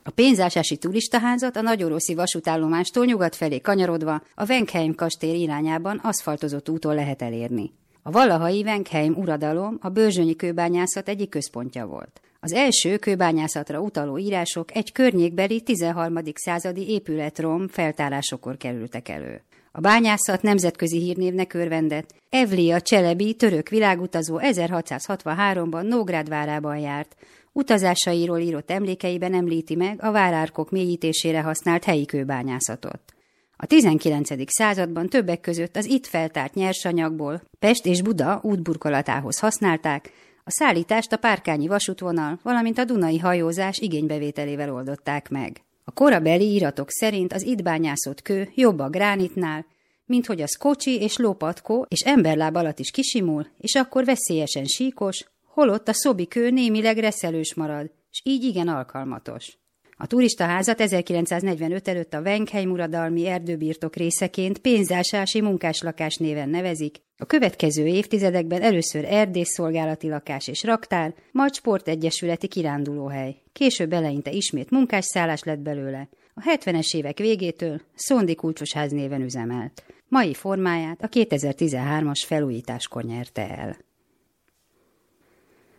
A pénzásási turistaházat a nagyoroszi vasútállomástól nyugat felé kanyarodva a Wenkheim kastély irányában aszfaltozott úton lehet elérni. A valahai Wenkheim uradalom a börzsönyi kőbányászat egyik központja volt. Az első kőbányászatra utaló írások egy környékbeli 13. századi épületrom feltárásokor kerültek elő. A bányászat nemzetközi hírnévnek örvendett. Evlia Cselebi török világutazó 1663-ban Nógrád várában járt. Utazásairól írott emlékeiben említi meg a várárkok mélyítésére használt helyi kőbányászatot. A 19. században többek között az itt feltárt nyersanyagból Pest és Buda útburkolatához használták, a szállítást a párkányi vasútvonal, valamint a dunai hajózás igénybevételével oldották meg. A korabeli íratok szerint az itt bányászott kő jobb a gránitnál, mint hogy az kocsi és lópatkó és emberláb alatt is kisimul, és akkor veszélyesen síkos, holott a szobi kő némileg reszelős marad, s így igen alkalmatos. A turistaházat 1945 előtt a Wenkheim uradalmi erdőbirtok részeként pénzásási munkáslakás néven nevezik, a következő évtizedekben először erdészszolgálati lakás és raktár, majd sportegyesületi kirándulóhely. Később eleinte ismét munkásszállás lett belőle. A 70-es évek végétől Szondi Kulcsosház néven üzemelt. Mai formáját a 2013-as felújításkor nyerte el.